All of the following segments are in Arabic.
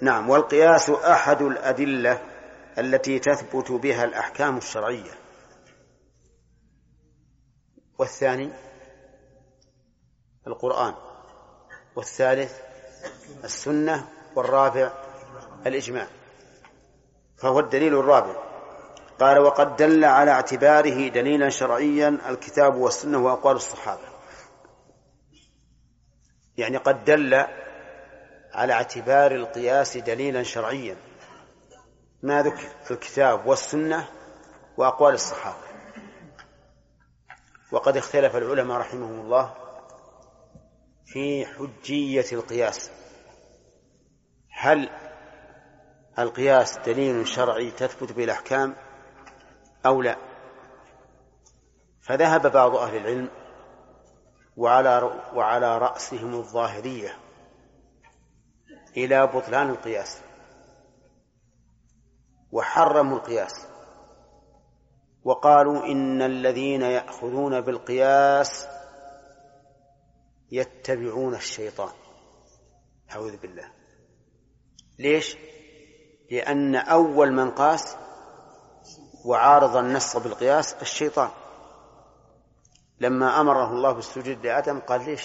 نعم. والقياس أحد الأدلة التي تثبت بها الأحكام الشرعية. والثاني القرآن، والثالث السنة، والرابع الإجماع، فهو الدليل الرابع. قال: وقد دل على اعتباره دليلا شرعيا الكتاب والسنة وأقوال الصحابة. يعني قد دل على اعتبار القياس دليلا شرعيا ما ذكر في الكتاب والسنة وأقوال الصحابة. وقد اختلف العلماء رحمهم الله في حجية القياس، هل القياس دليل شرعي تثبت به الأحكام أو لا؟ فذهب بعض أهل العلم وعلى رأسهم الظاهرية إلى بطلان القياس، وحرموا القياس، وقالوا إن الذين يأخذون بالقياس يتبعون الشيطان. أعوذ بالله. ليش؟ لأن أول من قاس وعارض النص بالقياس الشيطان، لما أمره الله بالسجود لآدم قال: ليش؟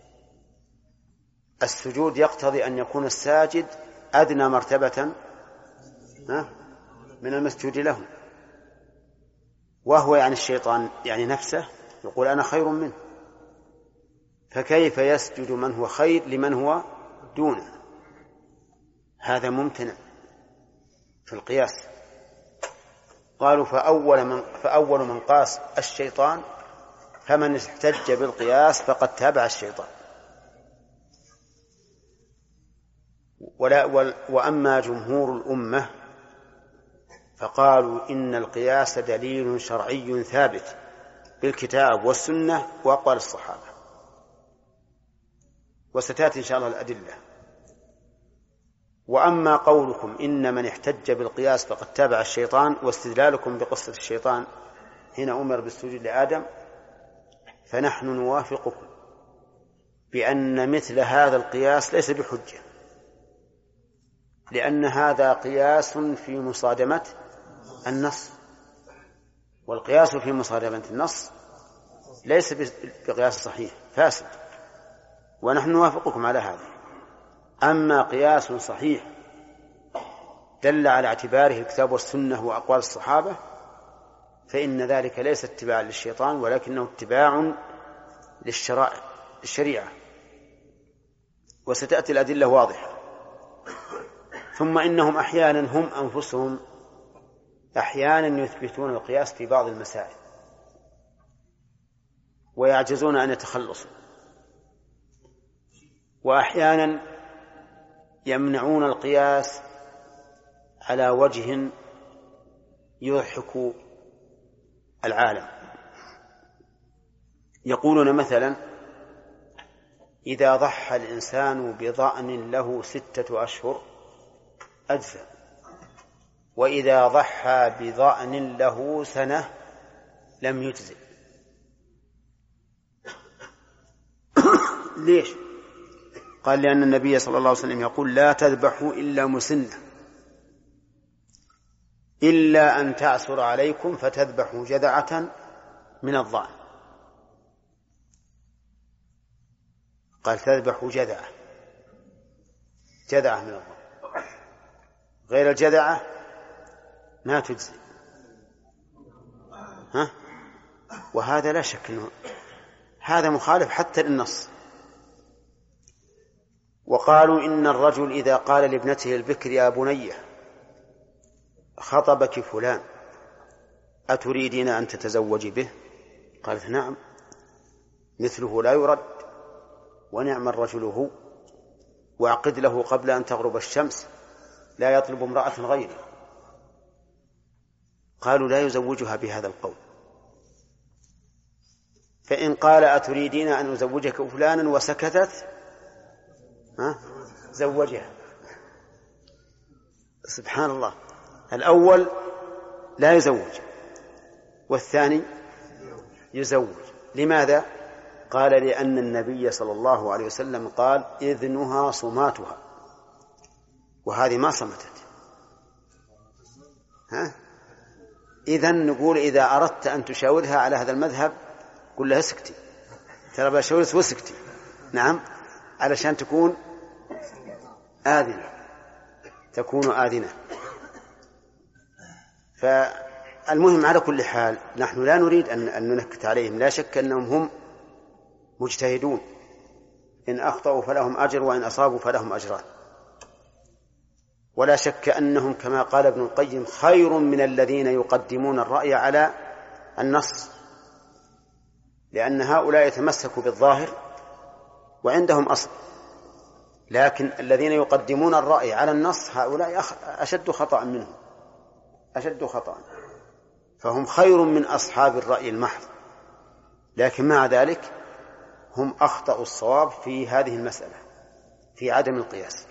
السجود يقتضي أن يكون الساجد أدنى مرتبة من المسجود له، وهو يعني الشيطان يعني نفسه يقول: أنا خير منه، فكيف يسجد من هو خير لمن هو دونه؟ هذا ممتنع في القياس. قالوا: فأول من قاس الشيطان، فمن احتج بالقياس فقد تابع الشيطان. وأما جمهور الأمة فقالوا إن القياس دليل شرعي ثابت بالكتاب والسنة وأقوال الصحابة، وستأتي إن شاء الله الأدلة. وأما قولكم إن من احتج بالقياس فقد تابع الشيطان، واستدلالكم بقصة الشيطان حين أمر بالسجود لآدم، فنحن نوافقكم بأن مثل هذا القياس ليس بحجة، لأن هذا قياس في مصادمة النص، والقياس في مصادمة النص ليس بقياس صحيح، فاسد، ونحن نوافقكم على هذا. أما قياس صحيح دل على اعتباره الكتاب والسنة وأقوال الصحابة، فإن ذلك ليس اتباعا للشيطان، ولكنه اتباع للشريعة، وستأتي الأدلة واضحة. ثم إنهم أحيانا هم أنفسهم أحيانا يثبتون القياس في بعض المسائل ويعجزون أن يتخلصوا، وأحيانا يمنعون القياس على وجه يضحك العالم. يقولون مثلا: إذا ضحى الإنسان بضأن له 6 أشهر أجزى، وإذا ضحى بضأن له سنة لم يجزئ. ليش؟ قال: لأن النبي صلى الله عليه وسلم يقول: لا تذبحوا إلا مسنة، إلا أن تعسر عليكم فتذبحوا جذعة من الضأن. قال: تذبحوا جذعة من الضأن، غير الجذعة ما تجزي. وهذا لا شك أنه هذا مخالف حتى للنص. وقالوا: إن الرجل إذا قال لابنته البكر: يا بني خطبك فلان أتريدين أن تتزوجي به؟ قالت: نعم، مثله لا يرد، ونعم الرجل هو، وأعقد له قبل أن تغرب الشمس، لا يطلب امرأة غيره. قالوا: لا يزوجها بهذا القول. فإن قال: أتريدين أن أزوجك فلانا وسكتت زوجها. سبحان الله، الأول لا يزوج والثاني يزوج. لماذا؟ قال: لأن النبي صلى الله عليه وسلم قال: إذنها صماتها. وهذه ما صمتت. إذن نقول إذا أردت أن تشاورها على هذا المذهب قل لها اسكتي، ترى بشاورت واسكتي. نعم، علشان تكون آذنة، تكون آذنة. فالمهم على كل حال نحن لا نريد أن ننكت عليهم، لا شك أنهم هم مجتهدون، إن أخطأوا فلهم أجر وإن أصابوا فلهم أجران، ولا شك أنهم كما قال ابن القيم خير من الذين يقدمون الرأي على النص، لأن هؤلاء يتمسكوا بالظاهر وعندهم أصل، لكن الذين يقدمون الرأي على النص هؤلاء أشد خطأ منهم، أشد خطأ، فهم خير من أصحاب الرأي المحض، لكن مع ذلك هم أخطأوا الصواب في هذه المسألة في عدم القياس،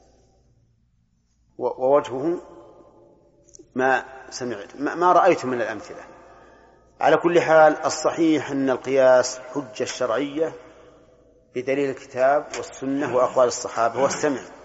ووجهه ما سمعت ما رأيت من الأمثلة. على كل حال الصحيح أن القياس حجة شرعية بدليل الكتاب والسنة وأقوال الصحابة والسمع.